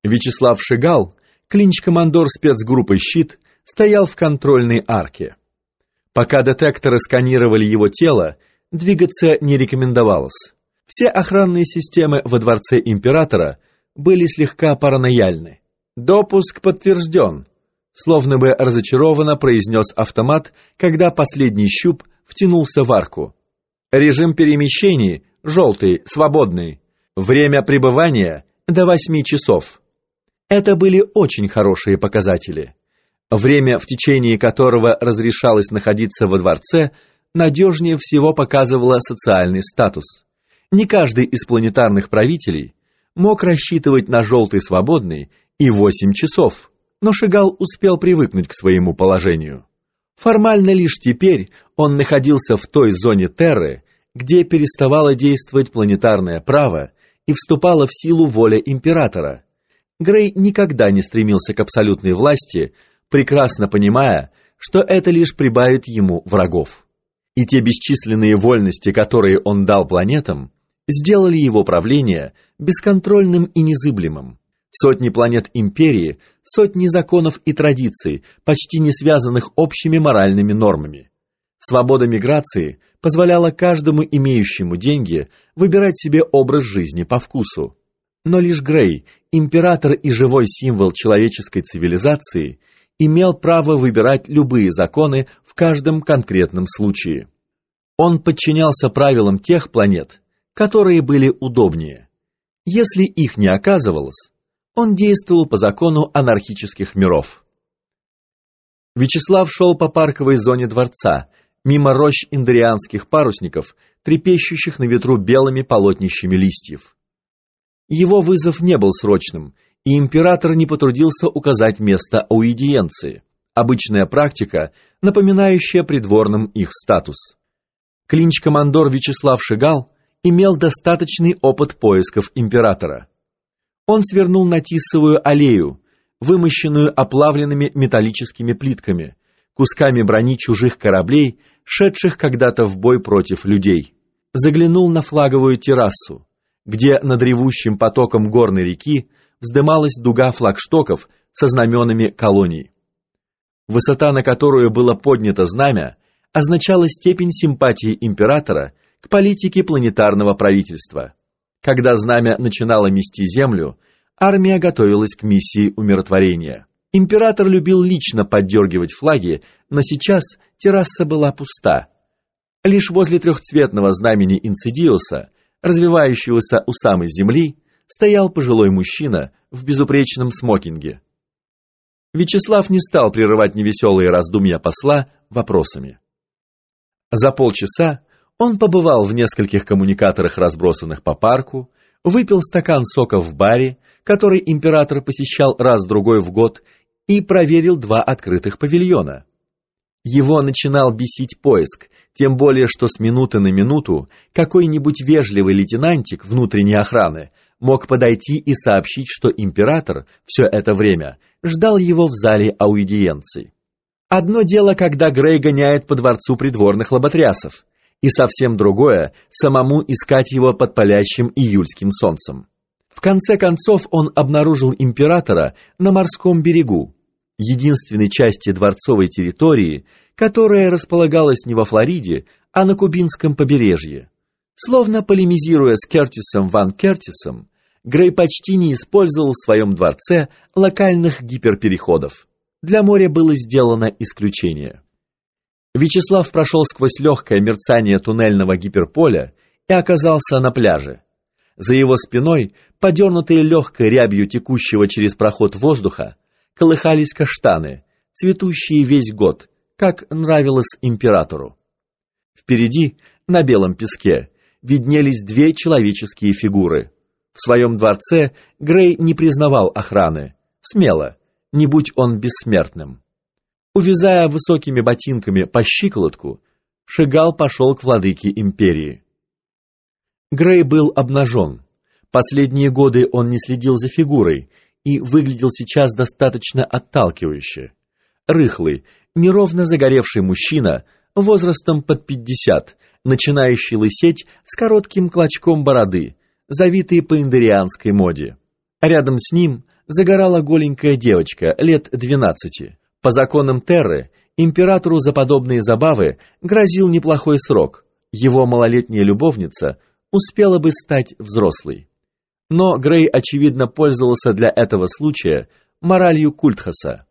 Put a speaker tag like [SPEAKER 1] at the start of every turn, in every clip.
[SPEAKER 1] Вячеслав Шигал, клинч-командор спецгруппы «Щит», стоял в контрольной арке. Пока детекторы сканировали его тело, двигаться не рекомендовалось. Все охранные системы во дворце императора были слегка паранояльны. «Допуск подтвержден», словно бы разочарованно произнес автомат, когда последний щуп втянулся в арку. «Режим перемещений – желтый, свободный. Время пребывания – до 8 часов». Это были очень хорошие показатели. Время, в течение которого разрешалось находиться во дворце, надежнее всего показывало социальный статус. Не каждый из планетарных правителей мог рассчитывать на желтый свободный и 8 часов, но Шигал успел привыкнуть к своему положению. Формально лишь теперь он находился в той зоне Терры, где переставало действовать планетарное право и вступала в силу воля императора. Грей никогда не стремился к абсолютной власти, прекрасно понимая, что это лишь прибавит ему врагов. И те бесчисленные вольности, которые он дал планетам, сделали его правление бесконтрольным и незыблемым. Сотни планет империи, сотни законов и традиций, почти не связанных общими моральными нормами. Свобода миграции позволяла каждому имеющему деньги выбирать себе образ жизни по вкусу. Но лишь Грей, император и живой символ человеческой цивилизации, имел право выбирать любые законы в каждом конкретном случае. Он подчинялся правилам тех планет, которые были удобнее. Если их не оказывалось, он действовал по закону анархических миров. Вячеслав шел по парковой зоне дворца, мимо рощ индорианских парусников, трепещущих на ветру белыми полотнищами листьев. Его вызов не был срочным, и император не потрудился указать место аудиенции, обычная практика, напоминающая придворным их статус. Клинч-командор Вячеслав Шигал имел достаточный опыт поисков императора. Он свернул на Тисовую аллею, вымощенную оплавленными металлическими плитками, кусками брони чужих кораблей, шедших когда-то в бой против людей. Заглянул на флаговую террасу, где над ревущим потоком горной реки вздымалась дуга флагштоков со знаменами колоний. Высота, на которую было поднято знамя, означала степень симпатии императора к политике планетарного правительства. Когда знамя начинало мести землю, армия готовилась к миссии умиротворения. Император любил лично поддергивать флаги, но сейчас терраса была пуста. Лишь возле трехцветного знамени Инсидиуса, развивающегося у самой земли, стоял пожилой мужчина в безупречном смокинге. Вячеслав не стал прерывать невеселые раздумья посла вопросами. За полчаса он побывал в нескольких коммуникаторах, разбросанных по парку, выпил стакан сока в баре, который император посещал раз-другой в год, и проверил 2 открытых павильона. Его начинал бесить поиск, тем более что с минуты на минуту какой-нибудь вежливый лейтенантик внутренней охраны мог подойти и сообщить, что император все это время ждал его в зале аудиенций. Одно дело, когда Грей гоняет по дворцу придворных лоботрясов, и совсем другое — самому искать его под палящим июльским солнцем. В конце концов он обнаружил императора на морском берегу, единственной части дворцовой территории, которая располагалась не во Флориде, а на Кубинском побережье. Словно полемизируя с Кертисом ван Кертисом, Грей почти не использовал в своем дворце локальных гиперпереходов. Для моря было сделано исключение. Вячеслав прошел сквозь легкое мерцание туннельного гиперполя и оказался на пляже. За его спиной, подернутые легкой рябью текущего через проход воздуха, колыхались каштаны, цветущие весь год, как нравилось императору. Впереди, на белом песке, виднелись 2 человеческие фигуры. В своем дворце Грей не признавал охраны. Смело, не будь он бессмертным. Увязая высокими ботинками по щиколотку, Шигал пошел к владыке империи. Грей был обнажен. Последние годы он не следил за фигурой и выглядел сейчас достаточно отталкивающе. Рыхлый, неровно загоревший мужчина, возрастом под 50, начинающий лысеть с коротким клочком бороды, завитый по индорианской моде. Рядом с ним загорала голенькая девочка лет 12. По законам Терры, императору за подобные забавы грозил неплохой срок. Его малолетняя любовница успела бы стать взрослой. Но Грей, очевидно, пользовался для этого случая моралью Культхаса.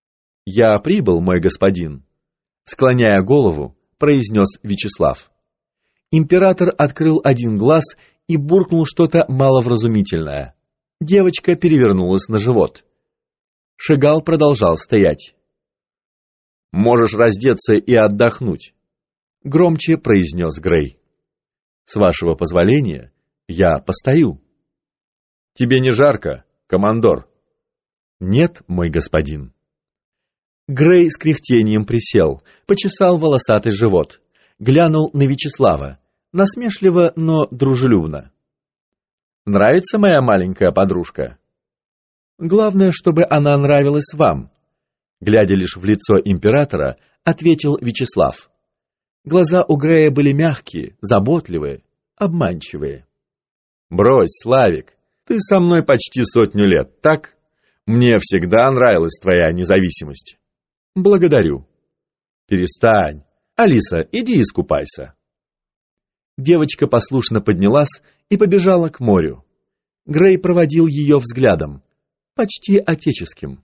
[SPEAKER 1] «Я прибыл, мой господин», — склоняя голову, произнес Вячеслав. Император открыл один глаз и буркнул что-то маловразумительное. Девочка перевернулась на живот. Шигал продолжал стоять. «Можешь раздеться и отдохнуть», — громче произнес Грей. «С вашего позволения, я постою». «Тебе не жарко, командор?» «Нет, мой господин». Грей с кряхтением присел, почесал волосатый живот, глянул на Вячеслава, насмешливо, но дружелюбно. «Нравится моя маленькая подружка?» «Главное, чтобы она нравилась вам», — глядя лишь в лицо императора, ответил Вячеслав. Глаза у Грея были мягкие, заботливые, обманчивые. «Брось, Славик, ты со мной почти 100 лет, так? Мне всегда нравилась твоя независимость». «Благодарю». «Перестань. Алиса, иди искупайся». Девочка послушно поднялась и побежала к морю. Грей проводил ее взглядом, почти отеческим.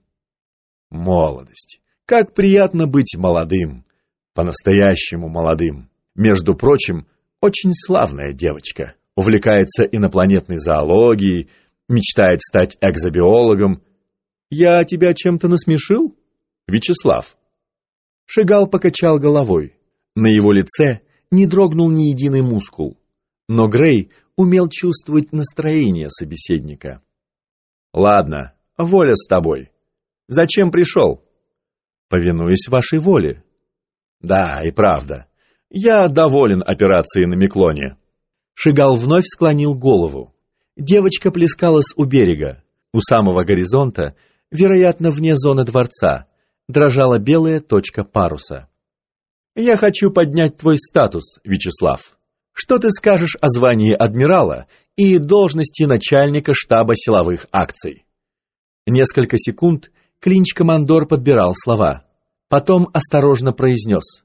[SPEAKER 1] Молодость. Как приятно быть молодым. По-настоящему молодым. Между прочим, очень славная девочка. Увлекается инопланетной зоологией, мечтает стать экзобиологом. Я тебя чем-то насмешил, Вячеслав? Шигал покачал головой. На его лице не дрогнул ни единый мускул. Но Грей умел чувствовать настроение собеседника. «Ладно, воля с тобой. Зачем пришел?» «Повинуюсь вашей воле». «Да, и правда. Я доволен операцией на Миклоне». Шигал вновь склонил голову. Девочка плескалась у берега. У самого горизонта, вероятно, вне зоны дворца, дрожала белая точка паруса. «Я хочу поднять твой статус, Вячеслав. Что ты скажешь о звании адмирала и должности начальника штаба силовых акций?» Несколько секунд клинч-командор подбирал слова. Потом осторожно произнес.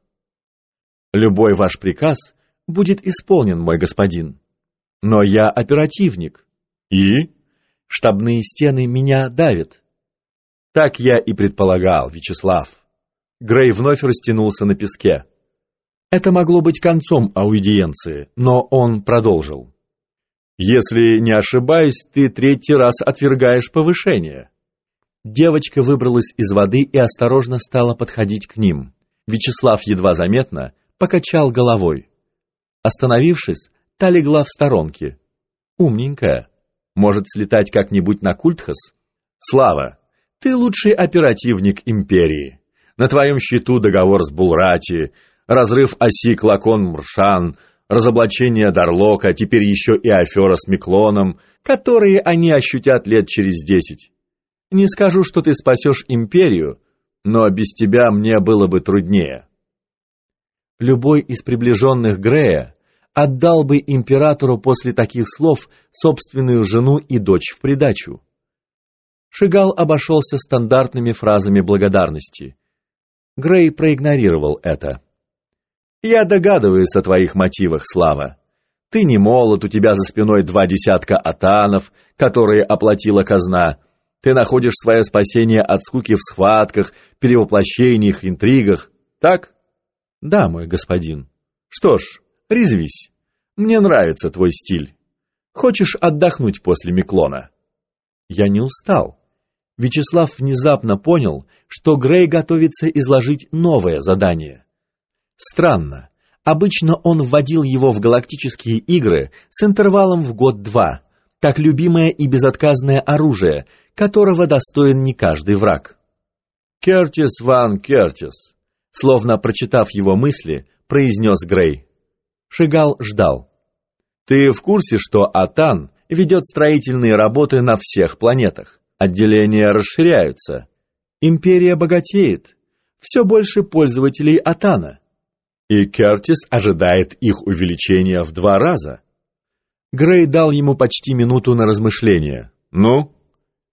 [SPEAKER 1] «Любой ваш приказ будет исполнен, мой господин. Но я оперативник. И? Штабные стены меня давят». «Так я и предполагал, Вячеслав». Грей вновь растянулся на песке. Это могло быть концом аудиенции, но он продолжил. «Если не ошибаюсь, ты 3-й раз отвергаешь повышение». Девочка выбралась из воды и осторожно стала подходить к ним. Вячеслав едва заметно покачал головой. Остановившись, та легла в сторонке. «Умненькая. Может слетать как-нибудь на Культхас?» «Слава, ты лучший оперативник империи. На твоем счету договор с Булрати, разрыв оси Клакон-Мршан, разоблачение Дарлока, теперь еще и афера с Миклоном, которые они ощутят лет через 10. Не скажу, что ты спасешь империю, но без тебя мне было бы труднее». Любой из приближенных Грея отдал бы императору после таких слов собственную жену и дочь в придачу. Шигал обошелся стандартными фразами благодарности. Грей проигнорировал это. «Я догадываюсь о твоих мотивах, Слава. Ты не молод, у тебя за спиной 2 десятка атанов, которые оплатила казна. Ты находишь свое спасение от скуки в схватках, перевоплощениях, интригах. Так?» «Да, мой господин». «Что ж, резвись. Мне нравится твой стиль. Хочешь отдохнуть после Миклона?» «Я не устал». Вячеслав внезапно понял, что Грей готовится изложить новое задание. Странно. Обычно он вводил его в галактические игры с интервалом в год-два, как любимое и безотказное оружие, которого достоин не каждый враг. «Кертис ван Кертис», словно прочитав его мысли, произнес Грей. Шигал ждал. «Ты в курсе, что Атан ведет строительные работы на всех планетах? Отделения расширяются. Империя богатеет. Все больше пользователей Атана. И Кертис ожидает их увеличения в 2 раза». Грей дал ему почти минуту на размышление. «Ну,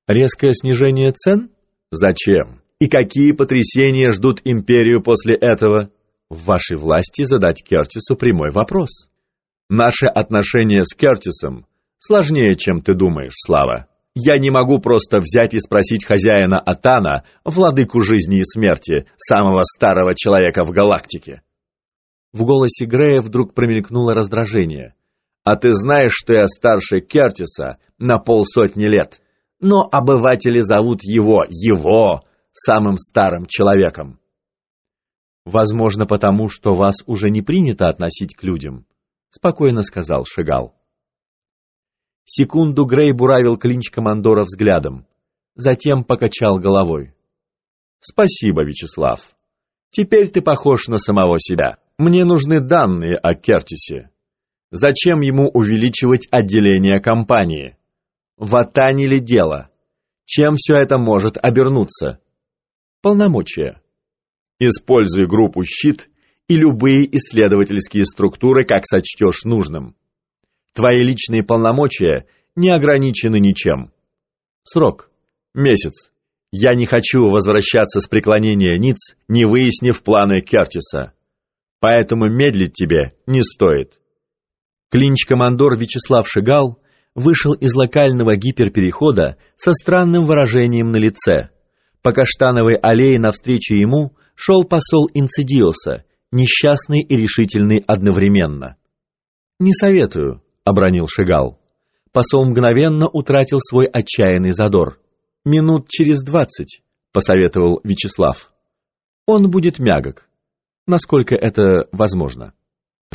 [SPEAKER 1] Резкое снижение цен? Зачем? И какие потрясения ждут империю после этого? В вашей власти задать Кертису прямой вопрос. Наши отношения с Кертисом сложнее, чем ты думаешь, Слава. Я не могу просто взять и спросить хозяина Атана, владыку жизни и смерти, самого старого человека в галактике. В голосе Грея вдруг промелькнуло раздражение. А ты знаешь, что я старше Кертиса на 50 лет, но обыватели зовут его самым старым человеком. Возможно, потому что вас уже не принято относить к людям, спокойно сказал Шигал. Секунду Грей буравил клинч командора взглядом, затем покачал головой. «Спасибо, Вячеслав. Теперь ты похож на самого себя. Мне нужны данные о Кертисе. Зачем ему увеличивать отделение компании? В Атане ли дело? Чем все это может обернуться? Полномочия. Используй группу «Щит» и любые исследовательские структуры, как сочтешь нужным. Твои личные полномочия не ограничены ничем. Срок. Месяц. Я не хочу возвращаться с преклонения ниц, не выяснив планы Кертиса. Поэтому медлить тебе не стоит. Клинч-командор Вячеслав Шигал вышел из локального гиперперехода со странным выражением на лице. По Каштановой аллее навстречу ему шел посол Инцидиуса, несчастный и решительный одновременно. «Не советую», — обронил Шигал. Посол мгновенно утратил свой отчаянный задор. «Минут через 20», — посоветовал Вячеслав. «Он будет мягок, насколько это возможно».